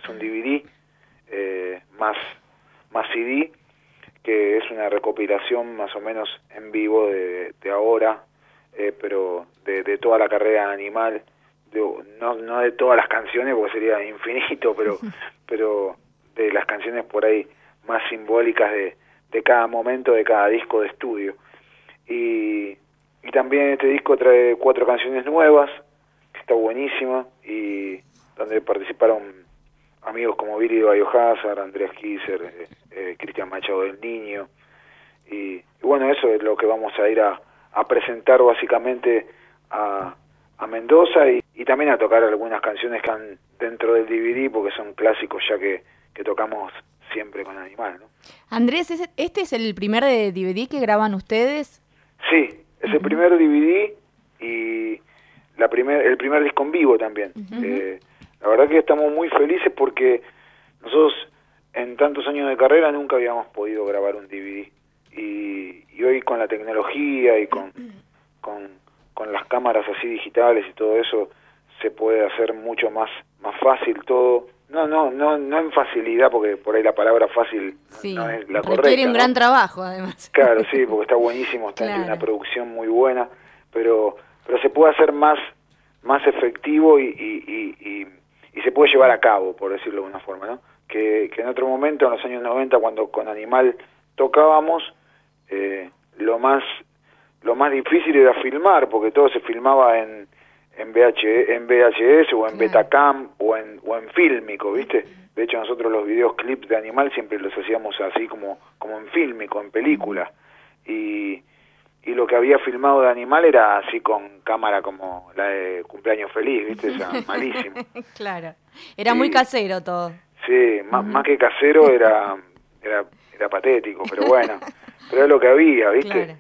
un DVD más CD, que es una recopilación más o menos en vivo de ahora, pero de toda la carrera de Animal, no de todas las canciones porque sería infinito, pero de las canciones por ahí más simbólicas de cada momento, de cada disco de estudio. Y también este disco trae 4 canciones nuevas, que está buenísima, y donde participaron amigos como Billy Biohazard, Andreas Kisser, Cristian Machado del Niño, y bueno, eso es lo que vamos a ir a presentar básicamente a Mendoza, y también a tocar algunas canciones que están dentro del DVD, porque son clásicos ya que tocamos siempre con Animal, ¿no? Andrés, ¿este es el primer DVD que graban ustedes? Sí, es el primer DVD y el primer disco en vivo también. La verdad que estamos muy felices porque nosotros en tantos años de carrera nunca habíamos podido grabar un DVD. Y hoy con la tecnología y con las cámaras así digitales y todo eso se puede hacer mucho más fácil todo. No en facilidad, porque por ahí la palabra fácil no es la correcta. Requiere un gran trabajo, además. Claro, sí, porque está buenísimo, está en una producción muy buena, pero se puede hacer más efectivo y se puede llevar a cabo, por decirlo de una forma, ¿no? Que en otro momento, en los años 90, cuando con Animal tocábamos, lo más difícil era filmar, porque todo se filmaba en VHS o en Betacam o en Fílmico, ¿viste? De hecho, nosotros los videos clips de Animal siempre los hacíamos así como en Fílmico, en película. Y lo que había filmado de Animal era así con cámara como la de Cumpleaños Feliz, ¿viste? Esa, malísimo. Claro, era muy casero todo. Sí, más que casero era patético, pero bueno, pero es lo que había, ¿viste? Claro.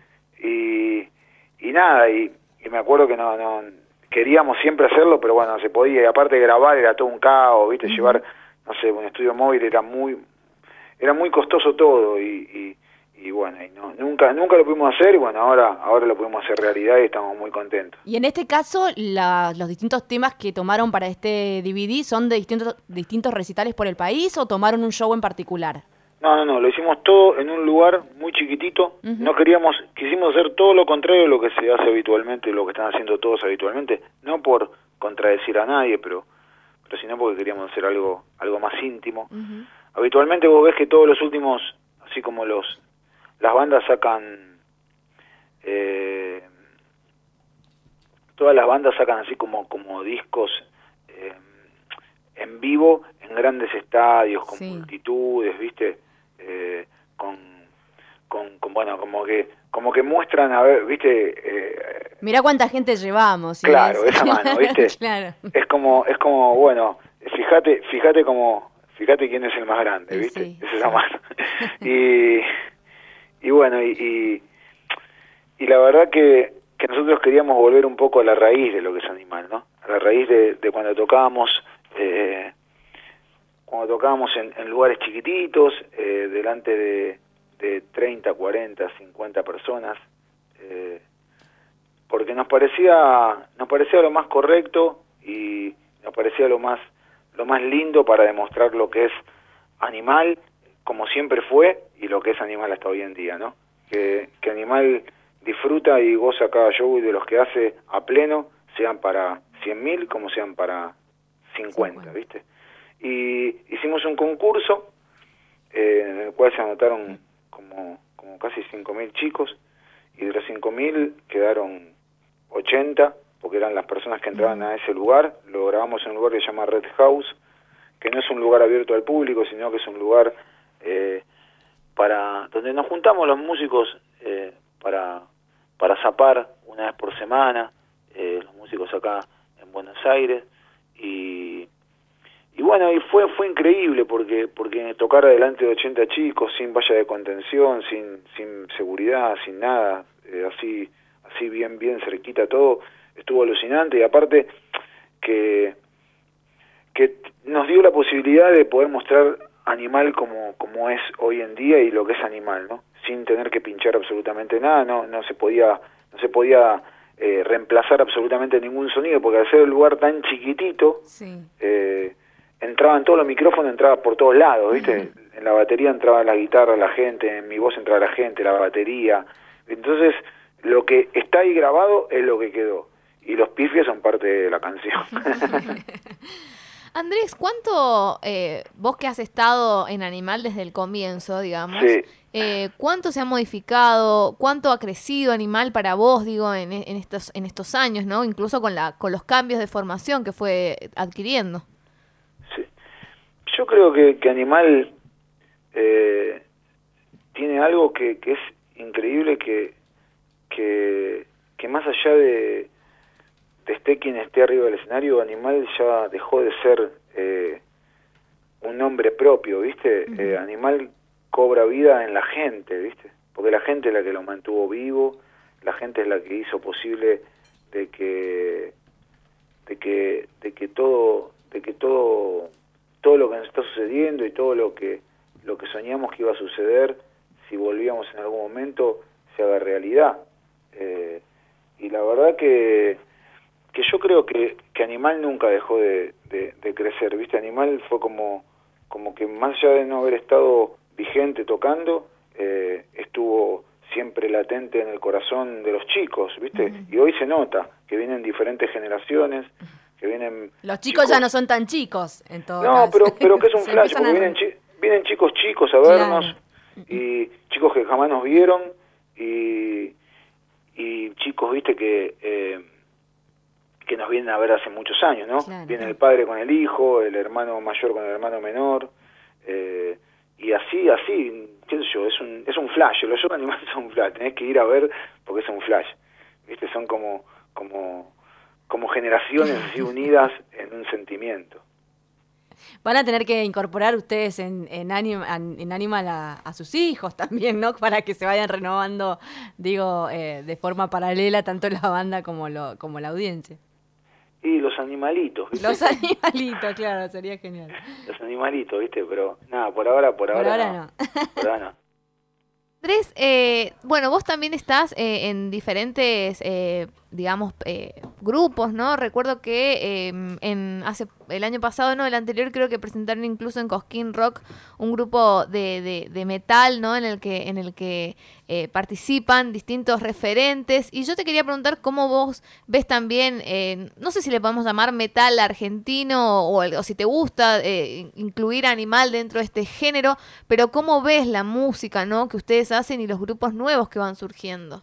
Y nada, y me acuerdo que no queríamos siempre hacerlo, pero bueno, no se podía, y aparte de grabar era todo un caos, ¿viste? Llevar, no sé, un estudio móvil era muy costoso todo, y bueno, y nunca lo pudimos hacer, y bueno, ahora lo pudimos hacer realidad y estamos muy contentos. Y en este caso, los distintos temas que tomaron para este DVD son de distintos recitales por el país, ¿o tomaron un show en particular? No, lo hicimos todo en un lugar muy chiquitito. Quisimos hacer todo lo contrario de lo que se hace habitualmente, lo que están haciendo todos habitualmente, no por contradecir a nadie, pero sino porque queríamos hacer algo más íntimo. Habitualmente vos ves que todos los últimos, así como las bandas sacan, todas las bandas sacan así como discos en vivo, en grandes estadios, con multitudes, ¿viste? Bueno, como que muestran, a ver, ¿viste? Mirá cuánta gente llevamos. Claro, esa mano, ¿viste? Claro. Es como, bueno, fíjate quién es el más grande, ¿viste? Sí, es esa mano. y bueno, y la verdad que nosotros queríamos volver un poco a la raíz de lo que es Animal, ¿no? A la raíz de cuando tocábamos en lugares chiquititos, delante de 30, 40, 50 personas, porque nos parecía lo más correcto y nos parecía lo más lindo para demostrar lo que es Animal, como siempre fue, y lo que es Animal hasta hoy en día, ¿no? Que Animal disfruta y goza cada show de los que hace a pleno, sean para 100.000 como sean para 50, ¿viste? Y hicimos un concurso en el cual se anotaron como casi 5.000 chicos, y de los 5.000 quedaron 80, porque eran las personas que entraban a ese lugar. Lo grabamos en un lugar que se llama Red House, que no es un lugar abierto al público, sino que es un lugar donde nos juntamos los músicos para zapar una vez por semana, los músicos acá en Buenos Aires, y bueno, y fue increíble porque tocar delante de 80 chicos, sin valla de contención, sin seguridad, sin nada, así bien cerquita todo, estuvo alucinante. Y aparte que nos dio la posibilidad de poder mostrar Animal como es hoy en día y lo que es Animal, ¿no? Sin tener que pinchar absolutamente nada, no se podía reemplazar absolutamente ningún sonido, porque al ser el lugar tan chiquitito, entraban todos los micrófonos, entraba por todos lados, ¿viste? En la batería entraba la guitarra, la gente, en mi voz entraba la gente, la batería. Entonces, lo que está ahí grabado es lo que quedó. Y los pifies son parte de la canción. Andrés, ¿cuánto, vos que has estado en Animal desde el comienzo, digamos, Sí. cuánto se ha modificado, cuánto ha crecido Animal para vos, digo, en estos años, ¿no? Incluso con los cambios de formación que fue adquiriendo. Sí. Yo creo que Animal tiene algo que es increíble, que más allá de esté quien esté arriba del escenario, Animal ya dejó de ser un nombre propio, ¿viste? Animal cobra vida en la gente, ¿viste? Porque la gente es la que lo mantuvo vivo, la gente es la que hizo posible de que todo lo que nos está sucediendo y todo lo que soñamos que iba a suceder, si volvíamos en algún momento, se haga realidad. Y la verdad que yo creo que Animal nunca dejó de crecer, ¿viste? Animal fue como que más allá de no haber estado vigente tocando, estuvo siempre latente en el corazón de los chicos, ¿viste? Y hoy se nota que vienen diferentes generaciones, que vienen... Los chicos ya no son tan chicos, en todo caso. No, pero que es un flash, porque vienen chicos a vernos, Claro. y chicos que jamás nos vieron, y chicos, ¿viste? Que nos vienen a ver hace muchos años, ¿no? Claro. Viene el padre con el hijo, el hermano mayor con el hermano menor, y así, qué sé yo, es un flash. Los shows animales son un flash, tenés que ir a ver porque es un flash, ¿viste? Son como generaciones así unidas en un sentimiento. Van a tener que incorporar ustedes en Animal a sus hijos también, ¿no? Para que se vayan renovando, digo, de forma paralela tanto la banda como la audiencia. Y los animalitos, ¿viste? Los animalitos, claro, sería genial. Los animalitos, ¿viste? Pero nada, por ahora no. Por ahora no. Andrés, bueno, vos también estás en diferentes, digamos, grupos, ¿no? Recuerdo que hace el año pasado, no, el anterior, creo que presentaron incluso en Cosquín Rock un grupo de metal, ¿no? En el que participan distintos referentes. Y yo te quería preguntar cómo vos ves también, no sé si le podemos llamar metal argentino o si te gusta incluir Animal dentro de este género, pero cómo ves la música, ¿no? Que ustedes hacen y los grupos nuevos que van surgiendo.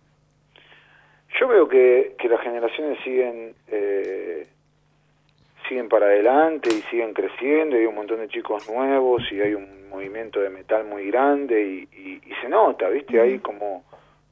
Yo veo que las generaciones siguen para adelante y siguen creciendo, y hay un montón de chicos nuevos y hay un movimiento de metal muy grande y se nota, ¿viste? Hay como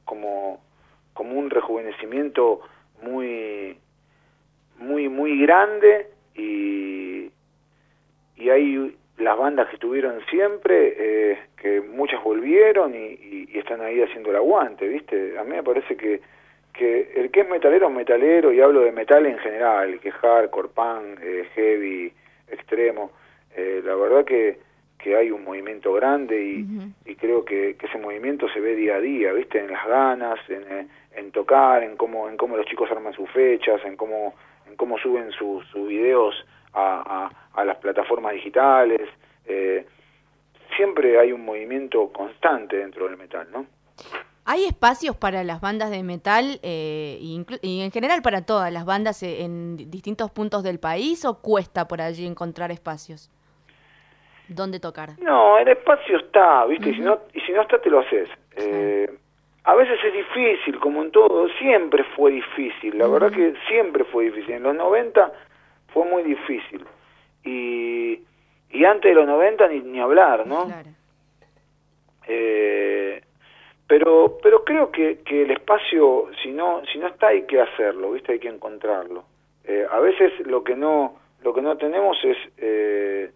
un rejuvenecimiento muy grande, y hay las bandas que estuvieron siempre, que muchas volvieron y están ahí haciendo el aguante, ¿viste? A mí me parece que el que es metalero, y hablo de metal en general, que es hardcore, punk, heavy, extremo, la verdad que hay un movimiento grande y creo que ese movimiento se ve día a día, ¿viste? En las ganas, en tocar, en cómo los chicos arman sus fechas, en cómo suben sus videos a las plataformas digitales. Siempre hay un movimiento constante dentro del metal, ¿no? ¿Hay espacios para las bandas de metal y en general para todas las bandas en distintos puntos del país, o cuesta por allí encontrar espacios? ¿Dónde tocar? No, el espacio está, ¿viste? Y si no está, te lo haces. A veces es difícil, como en todo, siempre fue difícil, la verdad que siempre fue difícil. En los 90 fue muy difícil. Y antes de los 90 ni hablar, ¿no? Claro. Pero creo que el espacio, si no está, hay que hacerlo, ¿viste? Hay que encontrarlo. A veces lo que no tenemos es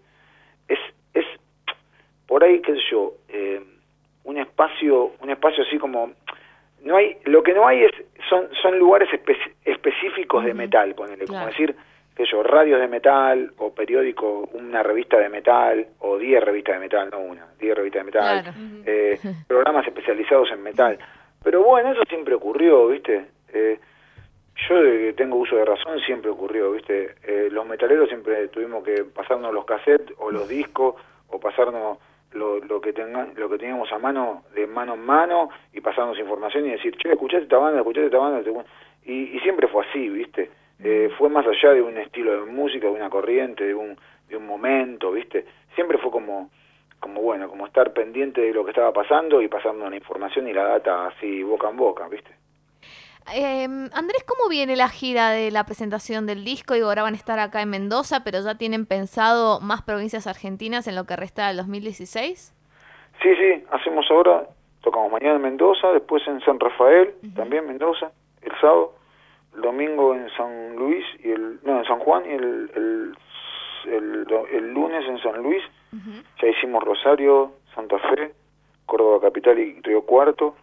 por ahí, qué sé yo, un espacio así como no hay, lo que no hay son lugares específicos de metal, ponele, Claro. como decir, qué sé yo, radios de metal, o periódico, una revista de metal, o 10 revistas de metal, no una, 10 revistas de metal, Claro. programas especializados en metal. Pero bueno, eso siempre ocurrió, ¿viste? Yo de que tengo uso de razón siempre ocurrió, ¿viste? Los metaleros siempre tuvimos que pasarnos los cassettes o los discos o pasarnos lo que teníamos a mano, de mano en mano, y pasarnos información y decir, che, escuchaste esta banda, y siempre fue así, ¿viste? Fue más allá de un estilo de música, de una corriente, de un momento, ¿viste? Siempre fue como estar pendiente de lo que estaba pasando y pasarnos la información y la data así boca en boca, ¿viste? Andrés, ¿cómo viene la gira de la presentación del disco? Digo, ahora van a estar acá en Mendoza, pero ¿ya tienen pensado más provincias argentinas en lo que resta del 2016? Sí, hacemos ahora, tocamos mañana en Mendoza, después en San Rafael, también Mendoza, el sábado, el domingo en San Luis, en San Juan, y el lunes en San Luis. Ya hicimos Rosario, Santa Fe, Córdoba Capital y Río Cuarto.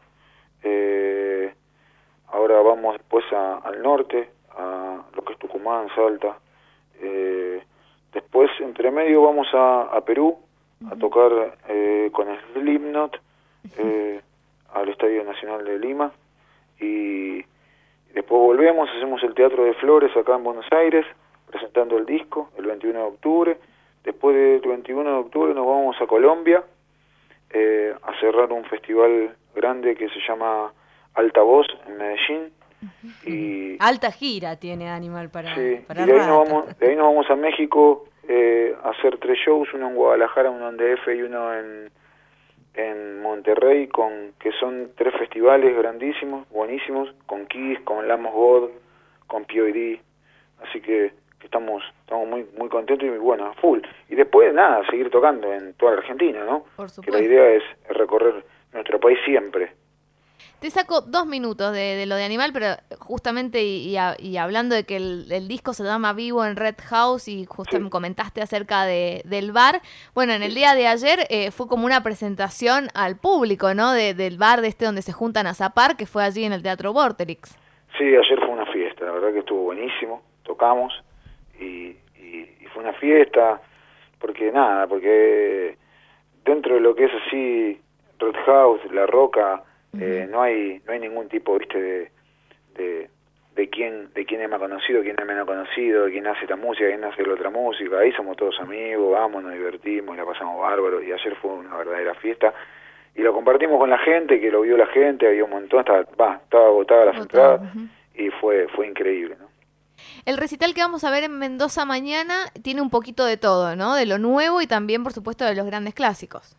Ahora vamos después al norte, a lo que es Tucumán, Salta. Después, entre medio, vamos a Perú a tocar con Slipknot al Estadio Nacional de Lima. Y después volvemos, hacemos el Teatro de Flores acá en Buenos Aires, presentando el disco el 21 de octubre. Después del 21 de octubre nos vamos a Colombia a cerrar un festival grande que se llama Altavoz en Medellín. Y alta gira tiene Animal para y de para ahí, rato. de ahí nos vamos a México a hacer 3 shows, uno en Guadalajara, uno en DF y uno en Monterrey, que son 3 festivales grandísimos, buenísimos, con Kiss, con Lamb of God, con POD, así que estamos muy contentos y bueno, full. Y después nada, seguir tocando en toda la Argentina, ¿no? Por supuesto. Que la idea es recorrer nuestro país siempre. Te saco 2 minutos de lo de Animal, pero justamente y hablando de que el disco se llama Vivo en Red House y justo me comentaste acerca del bar. Bueno, en el día de ayer fue como una presentación al público, ¿no? Del bar donde se juntan a zapar, que fue allí en el Teatro Vorterix. Sí, ayer fue una fiesta, la verdad que estuvo buenísimo, tocamos y fue una fiesta, porque dentro de lo que es así Red House, La Roca, no hay ningún tipo, viste, de quién es más conocido, quién es menos conocido, quién hace esta música, quién hace la otra música. Ahí somos todos amigos, vamos, nos divertimos, la pasamos bárbaro, y ayer fue una verdadera fiesta y lo compartimos con la gente, que lo vio la gente, había un montón, estaba agotada las entradas y fue increíble, ¿no? El recital que vamos a ver en Mendoza mañana tiene un poquito de todo, ¿no? De lo nuevo y también, por supuesto, de los grandes clásicos.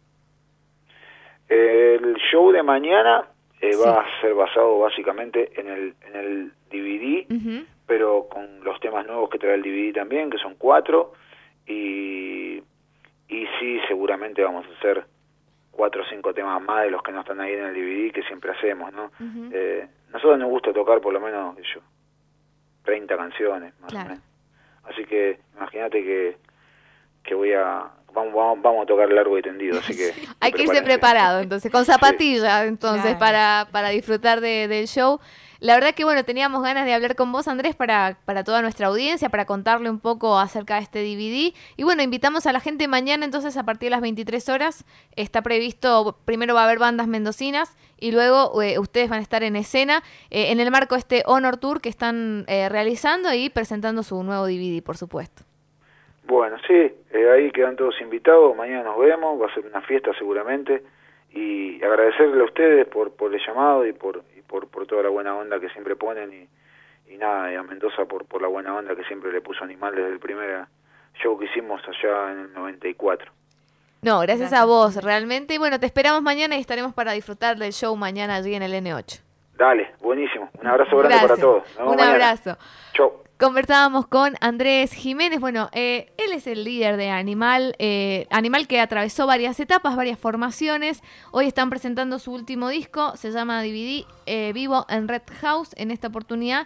El show de mañana va a ser basado básicamente en el DVD, pero con los temas nuevos que trae el DVD también, que son 4, y sí, seguramente vamos a hacer 4 o 5 temas más de los que no están ahí en el DVD, que siempre hacemos, ¿no? Nosotros nos gusta tocar por lo menos 30 canciones, más o menos. Así que imagínate que vamos a tocar largo y tendido, así que hay que irse preparado, entonces, con zapatillas, entonces, para disfrutar del show. La verdad que, bueno, teníamos ganas de hablar con vos, Andrés, para toda nuestra audiencia, para contarle un poco acerca de este DVD. Y bueno, invitamos a la gente mañana, entonces, a partir de las 23 horas. Está previsto, primero va a haber bandas mendocinas y luego ustedes van a estar en escena en el marco Honor Tour que están realizando y presentando su nuevo DVD, por supuesto. Bueno, sí, ahí quedan todos invitados, mañana nos vemos, va a ser una fiesta seguramente, y agradecerle a ustedes por el llamado y por toda la buena onda que siempre ponen, y nada, y a Mendoza por la buena onda que siempre le puso Animal desde el primer show que hicimos allá en el 94. No, gracias a vos, realmente. Y bueno, te esperamos mañana y estaremos para disfrutar del show mañana allí en el N8. Dale, buenísimo. Un abrazo grande para todos. Un abrazo. Chau. Conversábamos con Andrés Jiménez. Bueno, él es el líder de Animal, Animal que atravesó varias etapas, varias formaciones. Hoy están presentando su último disco, se llama DVD Vivo en Red House. En esta oportunidad,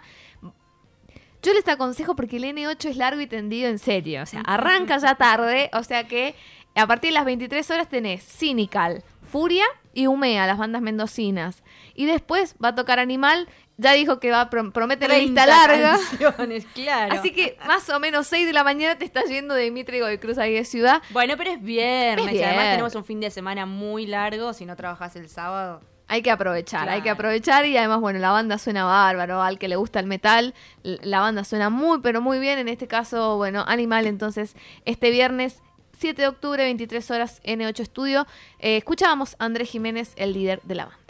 yo les aconsejo porque el N8 es largo y tendido, en serio. O sea, arranca ya tarde, o sea que a partir de las 23 horas tenés Cynical, Furia y Humea, las bandas mendocinas. Y después va a tocar Animal. Ya dijo que promete una lista larga. Canciones, claro. Así que más o menos 6 de la mañana te estás yendo de Mitre y Cruz ahí de Ciudad. Bueno, pero es viernes. Es viernes. Además tenemos un fin de semana muy largo. Si no trabajas el sábado. Hay que aprovechar, Claro. hay que aprovechar y además, bueno, la banda suena bárbaro, al que le gusta el metal, la banda suena muy, pero muy bien, en este caso, bueno, Animal, entonces, este viernes 7 de octubre, 23 horas, N8 Estudio, escuchábamos a Andrés Jiménez, el líder de la banda.